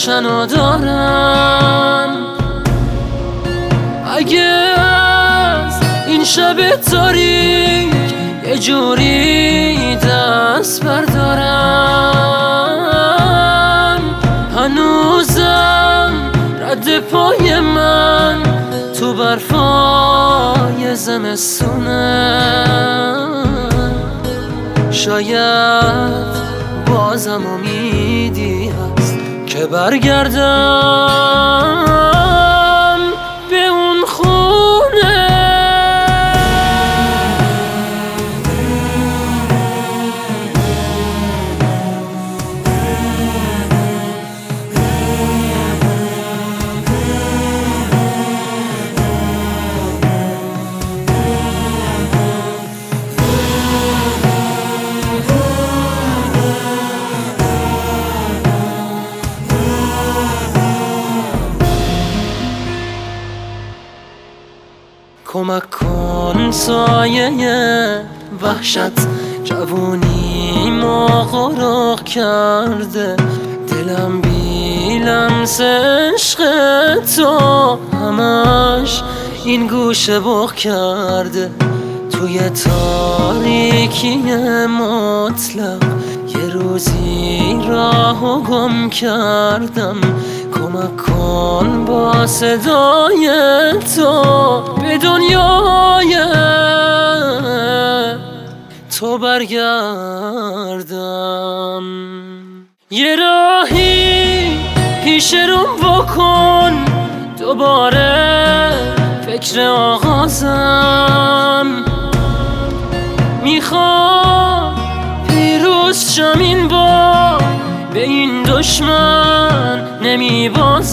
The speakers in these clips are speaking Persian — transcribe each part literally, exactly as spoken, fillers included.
روشنو دارم. اگه از این شب تاریک یه جوری دست بردارم، هنوزم رد پای من تو برفای زمستونه. شاید بازم امیدی هست که برگردم به اون خونه. کمک کن سایه وحشت جوونی ما غرق کرده، دلم بی لمس عشق تو همش این گوشه بغ کرده. توی تاریکی مطلق یه روزی راهو گم کردم. کمک کن با صدای تو به دنیای تو برگردم. یه راهی پیش روم بکن دوباره فکر آغازم. میخوام پیروز شم این بار، به این دشمن نمی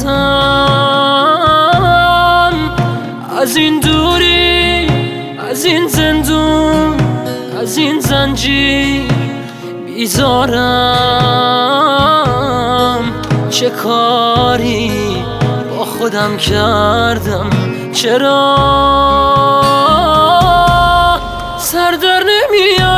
بازم. از این دوری، از این زندون، از این زنجیر بیزارم. چه کاری با خودم کردم، چرا سر در نمیاد